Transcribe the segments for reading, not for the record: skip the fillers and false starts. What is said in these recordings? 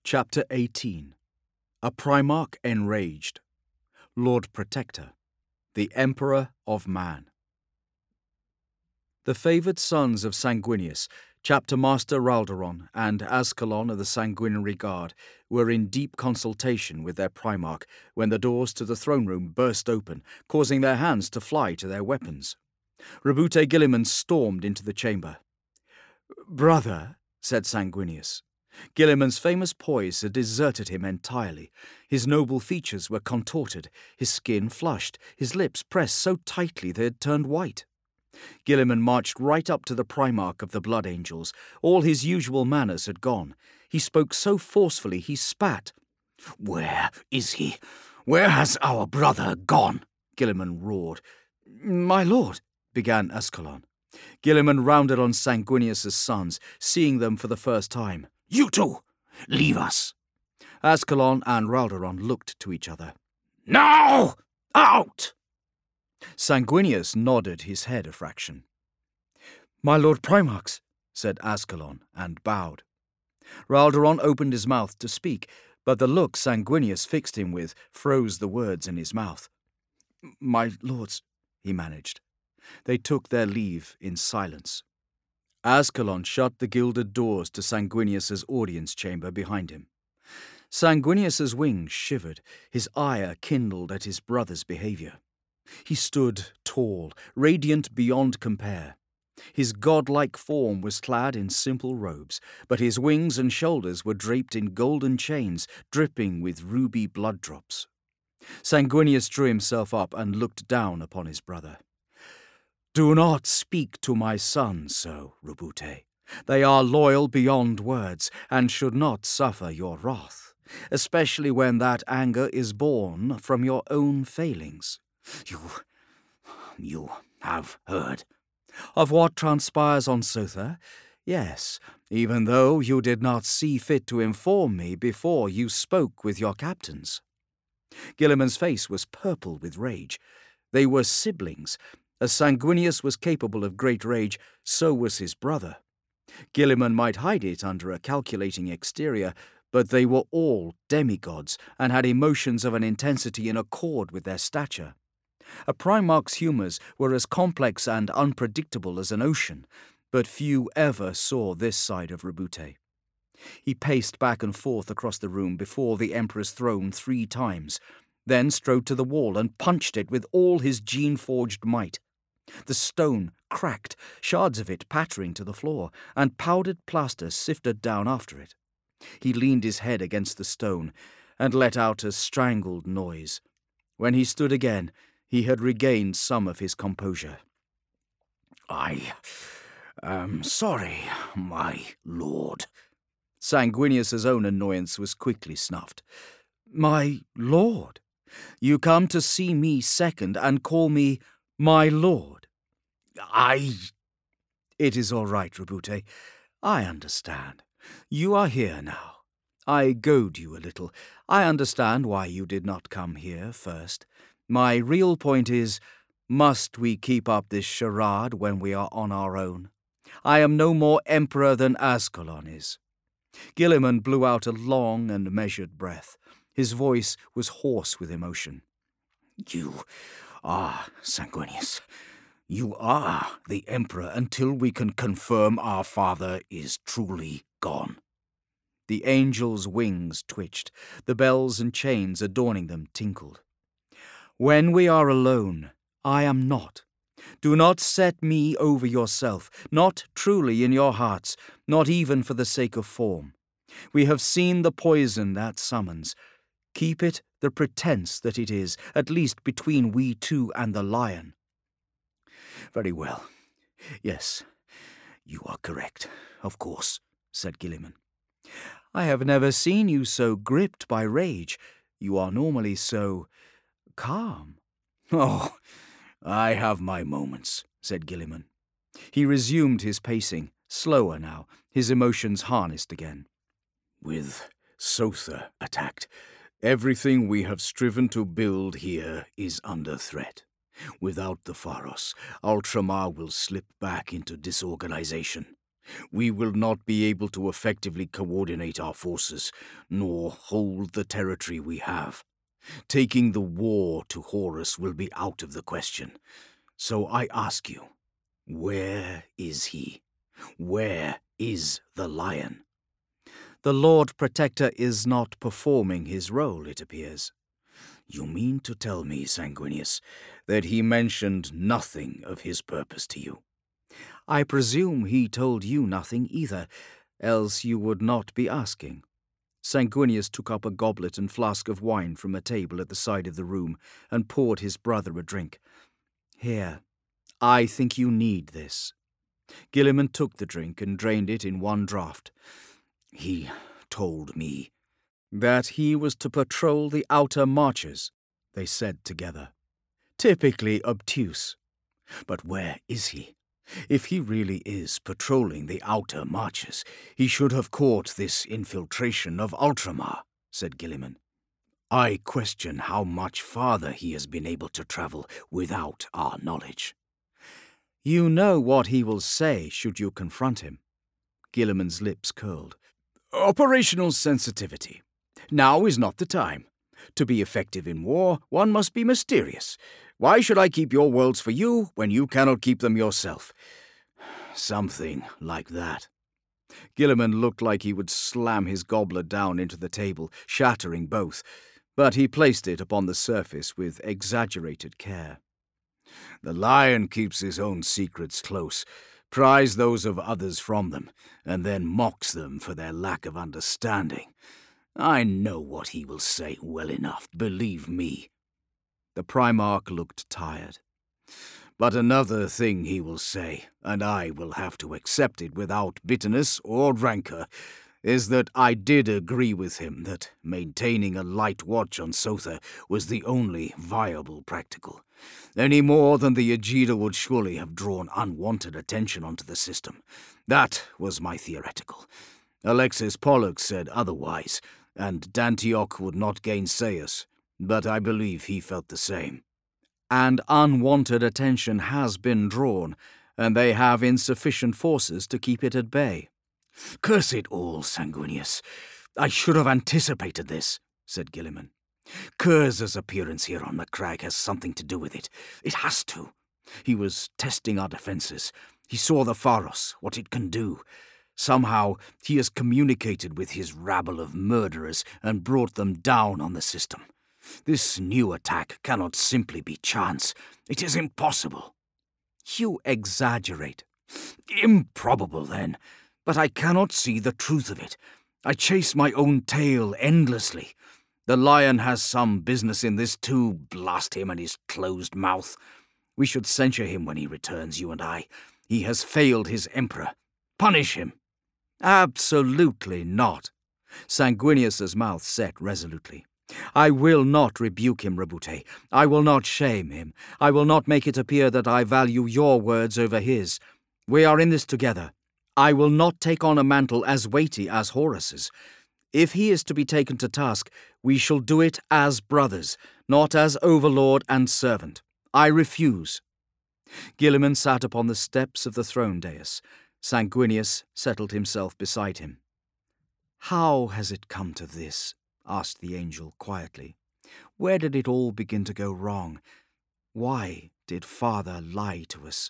Chapter 18. A Primarch Enraged. Lord Protector. The Emperor of Man. The favoured sons of Sanguinius, Chapter Master Raldoron and Ascalon of the Sanguinary Guard, were in deep consultation with their Primarch when the doors to the throne room burst open, causing their hands to fly to their weapons. Roboute Guilliman stormed into the chamber. "Brother," said Sanguinius. Guilliman's famous poise had deserted him entirely. His noble features were contorted, his skin flushed, his lips pressed so tightly they had turned white. Guilliman marched right up to the Primarch of the Blood Angels. All his usual manners had gone. He spoke so forcefully he spat. "Where is he? Where has our brother gone?" Guilliman roared. "My lord," began Ascalon. Guilliman rounded on Sanguinius's sons, seeing them for the first time. "You two, leave us." Ascalon and Raldoron looked to each other. "Now! Out!" Sanguinius nodded his head a fraction. "My lord Primarchs," said Ascalon, and bowed. Raldoron opened his mouth to speak, but the look Sanguinius fixed him with froze the words in his mouth. "My lords," he managed. They took their leave in silence. Ascalon shut the gilded doors to Sanguinius's audience chamber behind him. Sanguinius's wings shivered, his ire kindled at his brother's behaviour. He stood tall, radiant beyond compare. His godlike form was clad in simple robes, but his wings and shoulders were draped in golden chains, dripping with ruby blood drops. Sanguinius drew himself up and looked down upon his brother. "Do not speak to my sons so, Roboute. They are loyal beyond words, and should not suffer your wrath, especially when that anger is born from your own failings." You have heard of what transpires on Sotha? Yes, even though you did not see fit to inform me before you spoke with your captains. Guilliman's face was purple with rage. They were siblings. As Sanguinius was capable of great rage, so was his brother. Guilliman might hide it under a calculating exterior, but they were all demigods and had emotions of an intensity in accord with their stature. A Primarch's humours were as complex and unpredictable as an ocean, but few ever saw this side of Roboute. He paced back and forth across the room before the Emperor's throne 3 times, then strode to the wall and punched it with all his gene-forged might. The stone cracked, shards of it pattering to the floor, and powdered plaster sifted down after it. He leaned his head against the stone and let out a strangled noise. When he stood again, he had regained some of his composure. "I am sorry, my lord." Sanguinius's own annoyance was quickly snuffed. "My lord? You come to see me second and call me my lord?" It is all right, Roboute. I understand. You are here now. I goad you a little. I understand why you did not come here first. My real point is, must we keep up this charade when we are on our own? I am no more emperor than Ascalon is. Guilliman blew out a long and measured breath. His voice was hoarse with emotion. "You are Sanguinius. You are the Emperor until we can confirm our father is truly gone." The angels' wings twitched. The bells and chains adorning them tinkled. "When we are alone, I am not. Do not set me over yourself, not truly in your hearts, not even for the sake of form. We have seen the poison that summons. Keep it the pretense that it is, at least between we two and the lion." "Very well. Yes, you are correct, of course," said Guilliman. "I have never seen you so gripped by rage. You are normally so calm." "Oh, I have my moments," said Guilliman. He resumed his pacing, slower now, his emotions harnessed again. "With Sotha attacked, everything we have striven to build here is under threat. Without the Pharos, Ultramar will slip back into disorganization. We will not be able to effectively coordinate our forces, nor hold the territory we have. Taking the war to Horus will be out of the question. So I ask you, where is he? Where is the lion? The Lord Protector is not performing his role, it appears. You mean to tell me, Sanguinius, that he mentioned nothing of his purpose to you? I presume he told you nothing either, else you would not be asking. Sanguinius took up a goblet and flask of wine from a table at the side of the room and poured his brother a drink. Here, I think you need this. Guilliman took the drink and drained it in one draught. He told me that he was to patrol the outer marches, they said together. Typically obtuse. But where is he? If he really is patrolling the outer marches, he should have caught this infiltration of Ultramar, said Guilliman. I question how much farther he has been able to travel without our knowledge. You know what he will say should you confront him. Guilliman's lips curled. Operational sensitivity. Now is not the time. To be effective in war, one must be mysterious. Why should I keep your worlds for you when you cannot keep them yourself? Something like that. Guilliman looked like he would slam his goblet down into the table, shattering both, but he placed it upon the surface with exaggerated care. The lion keeps his own secrets close, pries those of others from them, and then mocks them for their lack of understanding. I know what he will say well enough, believe me. The Primarch looked tired. But another thing he will say, and I will have to accept it without bitterness or rancor, is that I did agree with him that maintaining a light watch on Sotha was the only viable practical, any more than the Aegida would surely have drawn unwanted attention onto the system. That was my theoretical. Alexis Pollux said otherwise, and Dantioch would not gainsay us, but I believe he felt the same. And unwanted attention has been drawn, and they have insufficient forces to keep it at bay. Curse it all, Sanguinius. I should have anticipated this, said Guilliman. Curz's appearance here on Macragge has something to do with it. It has to. He was testing our defenses. He saw the Pharos, what it can do. Somehow he has communicated with his rabble of murderers and brought them down on the system. This new attack cannot simply be chance. It is impossible. You exaggerate. Improbable, then. But I cannot see the truth of it. I chase my own tail endlessly. The lion has some business in this too, blast him and his closed mouth. We should censure him when he returns, you and I. He has failed his emperor. Punish him. Absolutely not. Sanguinius's mouth set resolutely. I will not rebuke him, Rabute. I will not shame him. I will not make it appear that I value your words over his. We are in this together. I will not take on a mantle as weighty as Horus's. If he is to be taken to task, we shall do it as brothers, not as overlord and servant. I refuse. Guilliman sat upon the steps of the throne dais. Sanguinius settled himself beside him. How has it come to this? Asked the angel quietly. Where did it all begin to go wrong? Why did Father lie to us?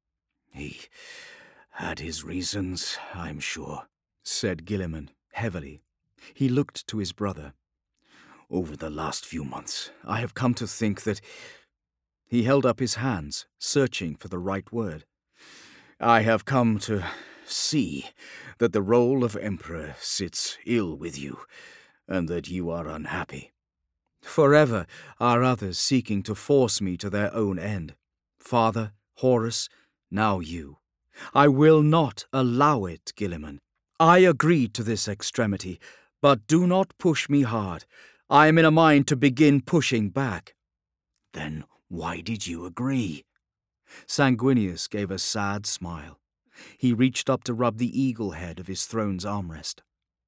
He had his reasons, I'm sure, said Guilliman heavily. He looked to his brother. Over the last few months, I have come to think that... He held up his hands, searching for the right word. I have come to see that the role of Emperor sits ill with you, and that you are unhappy. Forever are others seeking to force me to their own end. Father, Horus, now you. I will not allow it, Guilliman. I agreed to this extremity, but do not push me hard. I am in a mind to begin pushing back. Then why did you agree? Sanguinius gave a sad smile. He reached up to rub the eagle head of his throne's armrest.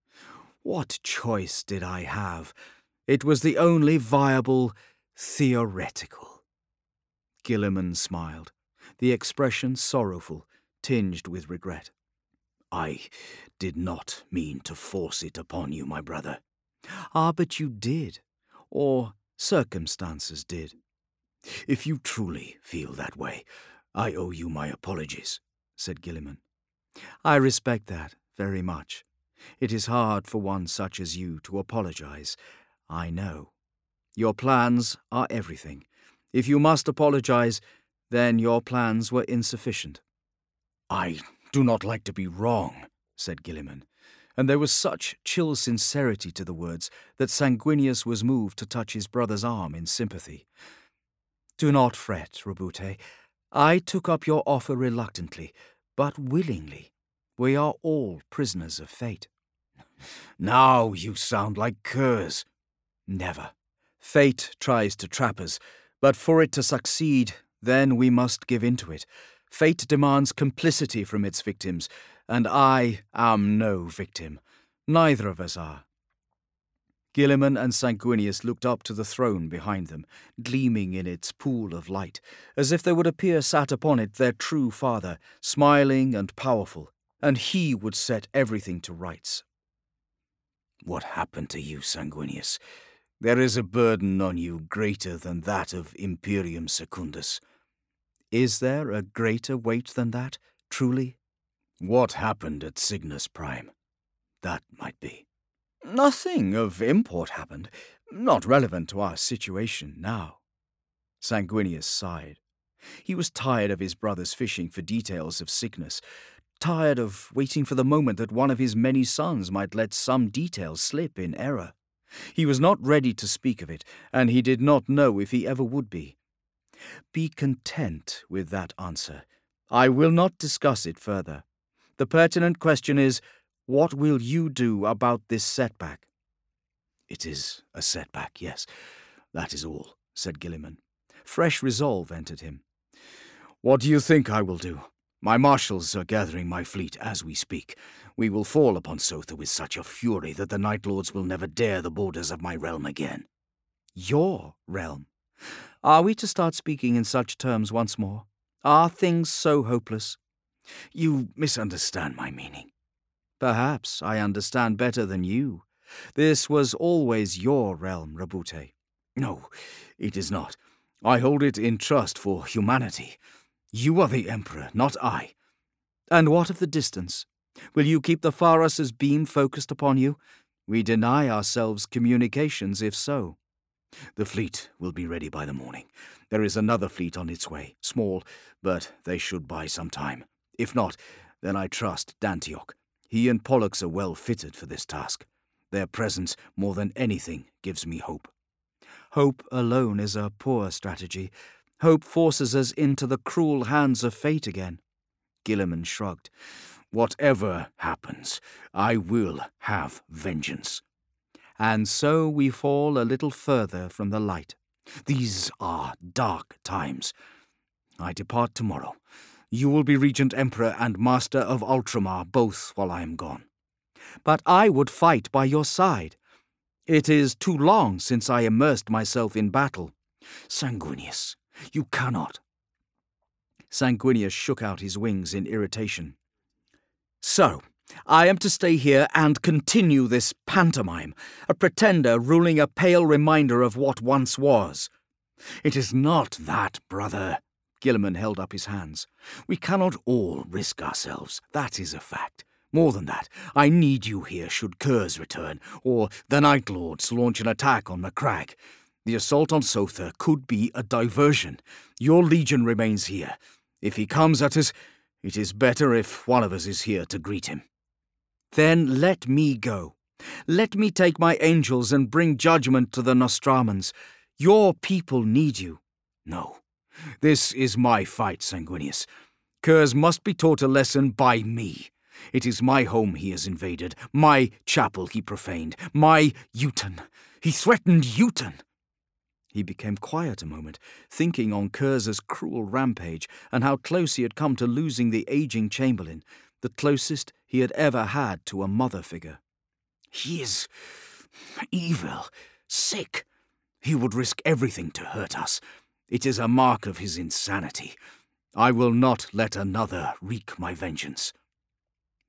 What choice did I have? It was the only viable theoretical. Guilliman smiled, the expression sorrowful, tinged with regret. I did not mean to force it upon you, my brother. Ah, but you did. Or circumstances did. If you truly feel that way, I owe you my apologies, said Gilliman. I respect that very much. It is hard for one such as you to apologize, I know. Your plans are everything. If you must apologize, then your plans were insufficient. I do not like to be wrong, said Gilliman, and there was such chill sincerity to the words that Sanguinius was moved to touch his brother's arm in sympathy. Do not fret, Roboute. I took up your offer reluctantly, but willingly. We are all prisoners of fate. Now you sound like curs. Never. Fate tries to trap us, but for it to succeed, then we must give in to it. Fate demands complicity from its victims, and I am no victim. Neither of us are. Gilliman and Sanguinius looked up to the throne behind them, gleaming in its pool of light, as if there would appear sat upon it their true father, smiling and powerful, and he would set everything to rights. What happened to you, Sanguinius? There is a burden on you greater than that of Imperium Secundus. Is there a greater weight than that, truly? What happened at Cygnus Prime? That might be. Nothing of import happened, not relevant to our situation now. Sanguinius sighed. He was tired of his brother's fishing for details of Cygnus, tired of waiting for the moment that one of his many sons might let some detail slip in error. He was not ready to speak of it, and he did not know if he ever would be. Be content with that answer. I will not discuss it further. The pertinent question is, what will you do about this setback? It is a setback, yes. That is all, said Gilliman. Fresh resolve entered him. What do you think I will do? My marshals are gathering my fleet as we speak. We will fall upon Sotha with such a fury that the Night Lords will never dare the borders of my realm again. Your realm? Are we to start speaking in such terms once more? Are things so hopeless? You misunderstand my meaning. Perhaps I understand better than you. This was always your realm, Roboute. No, it is not. I hold it in trust for humanity. You are the Emperor, not I. And what of the distance? Will you keep the Pharas's beam focused upon you? We deny ourselves communications if so. The fleet will be ready by the morning. There is another fleet on its way, small, but they should buy some time. If not, then I trust Dantioch. He and Pollux are well fitted for this task. Their presence, more than anything, gives me hope. Hope alone is a poor strategy. Hope forces us into the cruel hands of fate again. Gilliman shrugged. Whatever happens, I will have vengeance. And so we fall a little further from the light. These are dark times. I depart tomorrow. You will be Regent Emperor and Master of Ultramar both while I am gone. But I would fight by your side. It is too long since I immersed myself in battle. Sanguinius, you cannot. Sanguinius shook out his wings in irritation. So, I am to stay here and continue this pantomime, a pretender ruling a pale reminder of what once was. It is not that, brother. Gilliman held up his hands. We cannot all risk ourselves, that is a fact. More than that, I need you here should Curse return, or the Night Lords launch an attack on Macragge. The assault on Sotha could be a diversion. Your legion remains here. If he comes at us, it is better if one of us is here to greet him. Then let me go. Let me take my angels and bring judgment to the Nostramans. Your people need you. No. This is my fight, Sanguinius. Curse must be taught a lesson by me. It is my home he has invaded, my chapel he profaned, my Uton. He threatened Uton. He became quiet a moment, thinking on Curse's cruel rampage and how close he had come to losing the aging Chamberlain, the closest he had ever had to a mother figure. He is evil, sick. He would risk everything to hurt us. It is a mark of his insanity. I will not let another wreak my vengeance.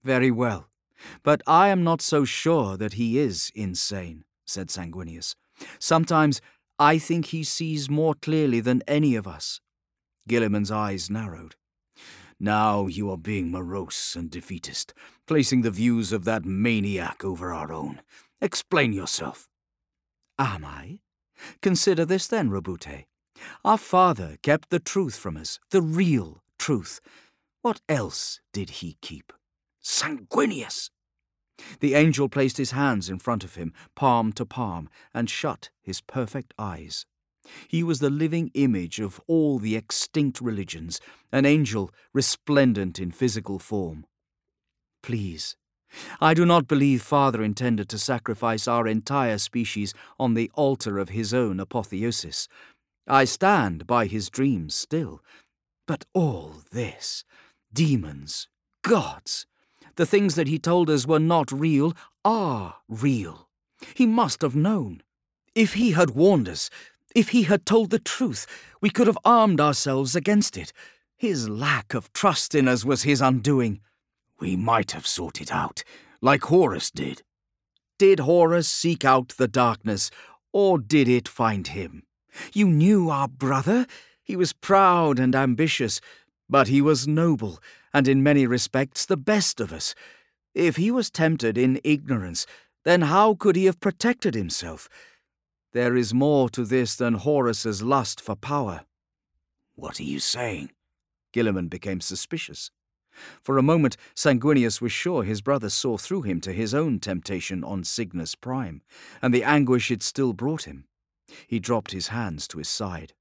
Very well. But I am not so sure that he is insane, said Sanguinius. Sometimes I think he sees more clearly than any of us. Guilliman's eyes narrowed. Now you are being morose and defeatist, placing the views of that maniac over our own. Explain yourself. Am I? Consider this then, Roboute. Our father kept the truth from us, the real truth. What else did he keep? Sanguinius! The angel placed his hands in front of him, palm to palm, and shut his perfect eyes. He was the living image of all the extinct religions, an angel resplendent in physical form. Please, I do not believe Father intended to sacrifice our entire species on the altar of his own apotheosis. I stand by his dreams still. But all this, demons, gods, the things that he told us were not real are real. He must have known. If he had warned us, if he had told the truth, we could have armed ourselves against it. His lack of trust in us was his undoing. We might have sought it out, like Horus did. Did Horus seek out the darkness, or did it find him? You knew our brother. He was proud and ambitious, but he was noble, and in many respects the best of us. If he was tempted in ignorance, then how could he have protected himself? There is more to this than Horus's lust for power. What are you saying? Guilliman became suspicious. For a moment, Sanguinius was sure his brother saw through him to his own temptation on Cygnus Prime, and the anguish it still brought him. He dropped his hands to his side.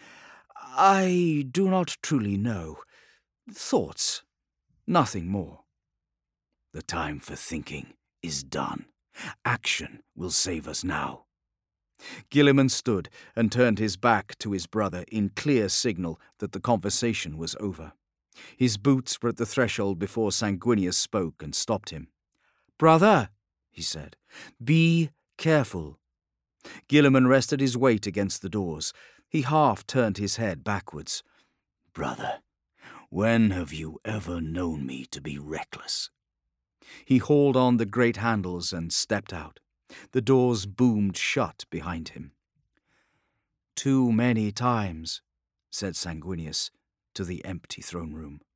I do not truly know. Thoughts. Nothing more. The time for thinking is done. Action will save us now. Guilliman stood and turned his back to his brother in clear signal that the conversation was over. His boots were at the threshold before Sanguinius spoke and stopped him. "Brother," he said, "be careful." Guilliman rested his weight against the doors. He half turned his head backwards. Brother, when have you ever known me to be reckless? He hauled on the great handles and stepped out. The doors boomed shut behind him. "Too many times," said Sanguinius to the empty throne room.